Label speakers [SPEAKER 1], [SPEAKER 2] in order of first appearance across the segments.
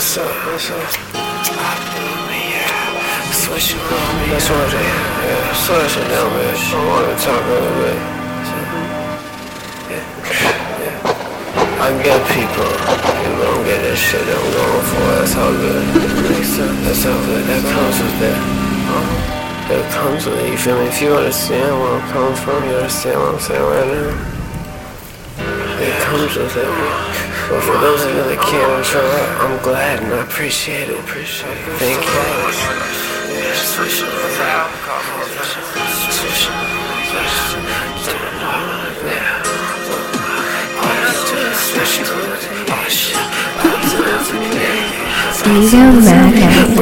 [SPEAKER 1] what's up? Switching on me. That's what it is. Yeah, switching down, man. I want to talk a little bit. Yeah. I get people don't get this shit that I'm going for. That's all good. That's all good. That comes with that. That comes with it, you feel me? If you understand where I'm coming from, you understand what I'm saying right now. It comes with it. But for those of you that can't control it, I'm glad and I appreciate it. Thank you.
[SPEAKER 2] Ego Madness.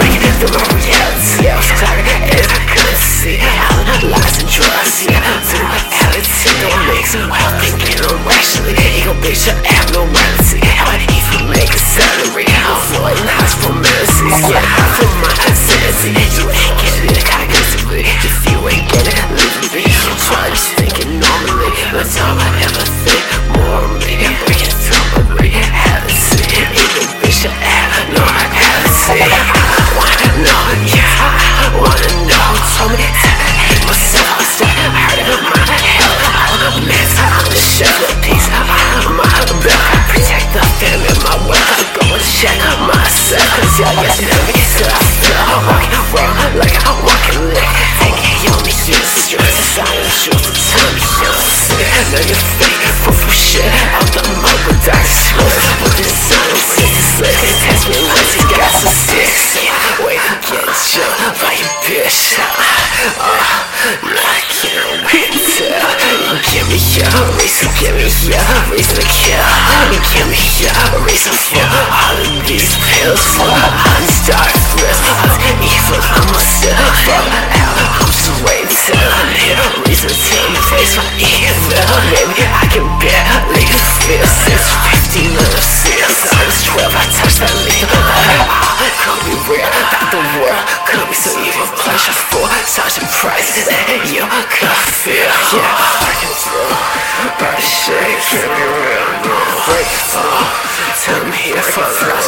[SPEAKER 1] Lies and drugs, yeah. Through reality, don't mix while thinking irrationally. Ego bitch, I have no reality. How I even make a salary. Avoiding highs from mercies, yeah. From my sanity, you ain't getting it cognitively. If you ain't getting it, leave it be. I'm trying to thinking normally. That's all I ever think. More of me, breaking through my reality. Ego bitch, I have no reality. Wanna know, yeah. Wanna know, told me to hate myself. I heard it in my hell. I'm the chef of peace. My belt, I protect the family. My wealth, I go and check myself. Cause y'all yesterday said I fell. Walking wrong like I walk and lick. Thinking you only use stress. It's not the truth to tell me you're sick. Now you're fake, fool shit. Out the mud with dice words. With this sound, I'm sick as slick. They test me once you got some sick. Wait, get jumped by your bitch. I can't wait till you give me your reason, give me your reason to kill. Give me your reason for all of these pills. For unstarred thrills, I'm evil, I'm a still fall out. I'm just waiting till I need a reason to face my evil. Maybe I can barely feel 6:15 on the seals. I was 12, I touched that leaf. Could be real, that the world could be so evil. Pleasure for such a price that you could feel. Yeah, I can throw by the shade, can't be real. Break through, tell me if I flash.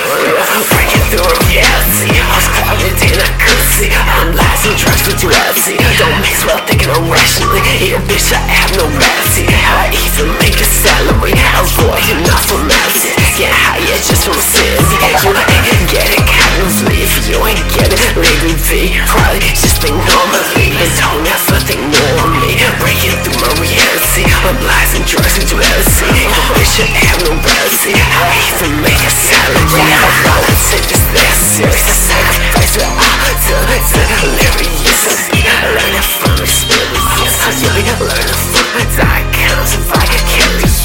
[SPEAKER 1] Breaking through reality, I was clouded and I couldn't see. I'm lies and drugs with duality. Don't mix well thinking irrationally. Yeah, bitch, I have no reality. How I even make a salary, avoiding all formality. Get higher just from sanity. You ain't get it cognitively. If you ain't get it, leave me be. Probably just think normally. And don't ever think more of me. Breaking through my reality. I'm lies and drugs and duality. Bitch, I have no reality. How I even make a salary. I wanna take this that serious. I sacrifice it all to delirious. Learning from experience. Learning from icons of vicarious.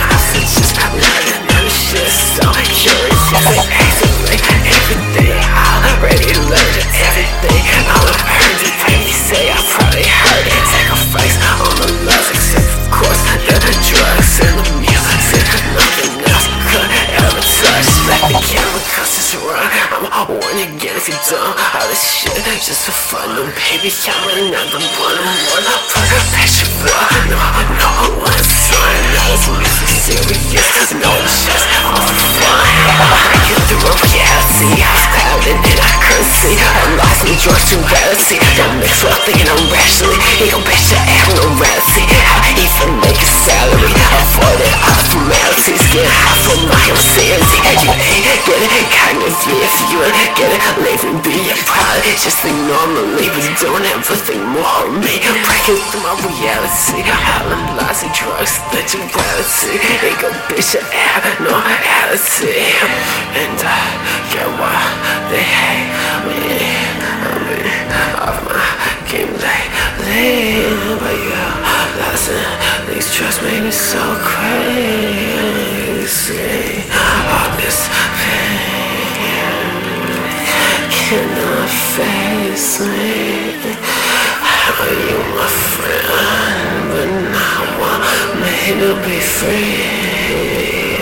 [SPEAKER 1] Just learning new shit. So curious. Actively everything. I already learned everything. I heard it. They say I probably heard it. Sacrifice all my love except of course the drugs and the music. Nothing else could ever touch. Like the chemicals is wrong. I'm warning again if you don't. All this shit just for fun. No baby, I'm another one. I'm more perpetual. No one's trying. Now this music serious. No, it's just all for fun. Breaking through a reality. I was clouded and I couldn't see. I'm lost in drugs to reality. Don't mix well thinking irrationally. Ego bitch, I have no reality. How I even make a salary. Avoiding all formalities. Get high from my own sanity. You ain't get it cognitively. If you ain't get it, leave me be. I'm probably just think normally, but don't ever think more of me. Breaking through my reality. All them lies and drugs, the duality. Ego bitch, I have no reality. And I get why they hate me. Off my game lately. But you listen, these drugs make me so crazy. All this pain cannot face me. How are you my friend? But now I'm made to be free.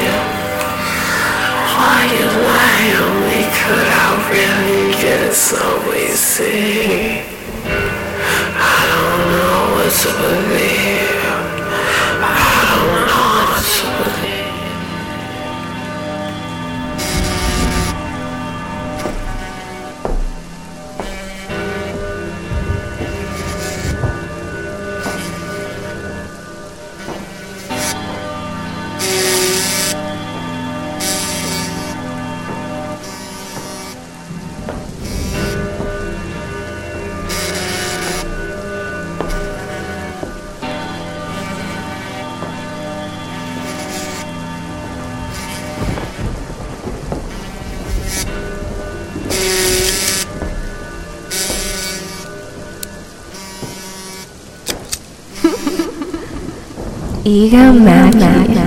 [SPEAKER 1] Why you lie on me? Could I really get it so easy? I don't know what to believe. I don't know what to believe.
[SPEAKER 2] Ego Mackie.